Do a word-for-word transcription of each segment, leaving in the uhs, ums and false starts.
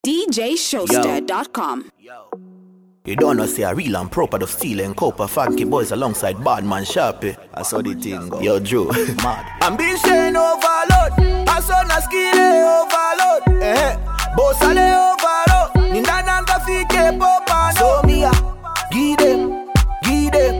D J Showster dot com. You don't know say a real and proper of steel and copper funky boys alongside Badman Sharpie. I saw the thing go. Yo Joe, mad. Ambition overload, I saw na skill overload. Eh, bossale overload. Ninda nanga fike popa. So me a give them, give them.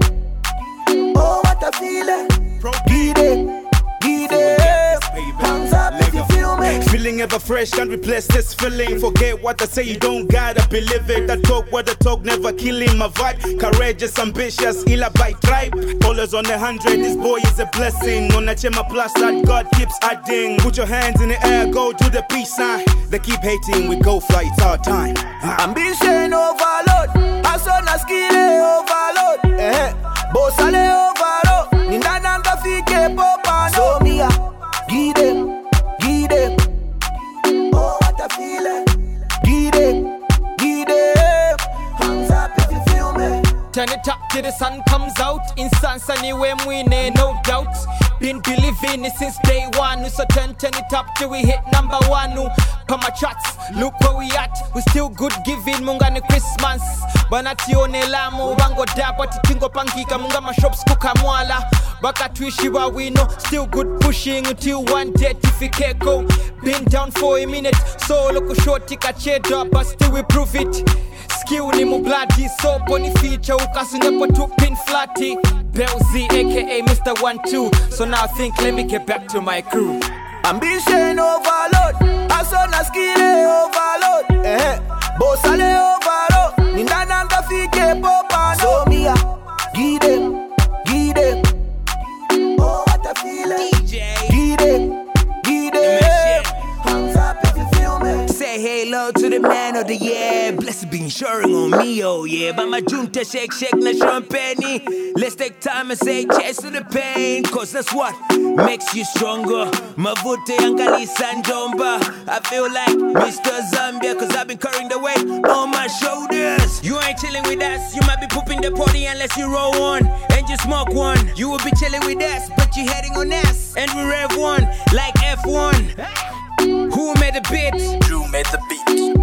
Oh what a feeling. Give them, give them. Hands up if you feel me. Feeling ever fresh and replace this feeling. Forget what I say, you don't gotta believe it. I talk what I talk, never killing my vibe. Courageous, ambitious, illa by tribe. Dollars on the hundred, this boy is a blessing. On a chema plus that God keeps adding. Put your hands in the air, go do the peace sign. They keep hating, we go fly, it's our time. uh. Ambition overload, I saw na skill overload. Eh, bossale overload. Ninda nanga fike popa. So me a give them, give them. Oh what a feeling. Give them, give them. Hands up if you feel me. Turn it up till the sun comes out. Instant sunny when we need no doubt. Been believing it since day one. So turn, turn it up till we hit number one. Come my chats, look where we at. We still good giving munga ni Christmas. Banatione lamo wango dabo titingo pangika munga ma shops kuka mwala. Baka tuishi wa wino, still good pushing until one day tifikeko. Been down for a minute, so look short tika cheddar, but still we prove it. Skill ni mu bloody, so boni feature ukasunyepo tu pin flatty. Belzy aka Mister One Two. So now I think let me get back to my crew. Ambition overload, I saw na skill overload. Eh, bossale overload. Ninda nanga fike popa. So me a give them, give them. Oh what a feeling. D J Give them, give them. Hands up if you feel me. say hello to the man of the year. Blessed be ensuring on me, oh yeah. But my junta shake, shake, na champagne. Let's take time and say cheers to the pain. Cause that's what makes you stronger. Mavute Angali Sandomba. I feel like Mister Zambia. Cause I've been carrying the weight on my shoulders. You ain't chilling with us. You might be pooping the party unless you roll one. And you smoke one. You will be chilling with us. But you heading on us. And we rev one like F one. Who made the beat? You made the beat.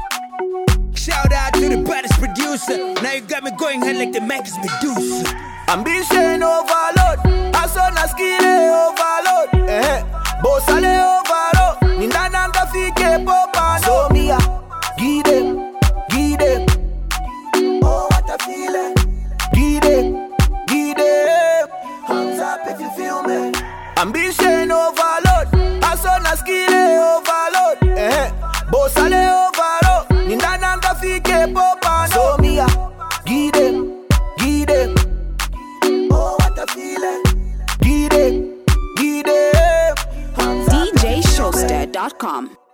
Shout out to the baddest producer. Now you got me going hard like the Mac is Medusa. Ambition overload, I saw na skill overload. Eh, bossale overload. Ninda nanga fike popa. So me a give them, give them. Oh what a feeling. Give them, give them. Hands up if you feel me. Ambition overload, I saw na skill overload. Eh, bossale overload. Ninda nanga fike popa. So me a give them, give them. Oh what a feeling. Give them, give them. D J Showster dot com.